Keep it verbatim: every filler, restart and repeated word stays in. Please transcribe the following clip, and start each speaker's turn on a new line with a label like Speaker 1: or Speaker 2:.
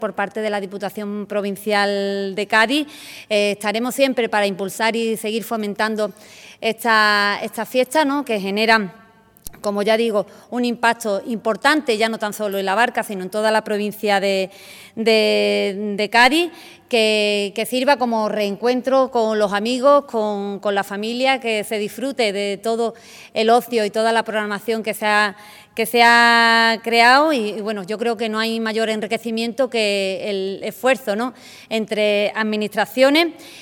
Speaker 1: por parte de la Diputación Provincial de Cádiz. Eh, estaremos siempre para impulsar y seguir fomentando esta, esta fiesta, ¿no?, que generan, como ya digo, un impacto importante, ya no tan solo en la Barca, sino en toda la provincia de, de, de Cádiz, que, que sirva como reencuentro con los amigos, con, con la familia, que se disfrute de todo el ocio y toda la programación que se ha, que se ha creado. Y, y bueno, yo creo que no hay mayor enriquecimiento que el esfuerzo, ¿no?, entre administraciones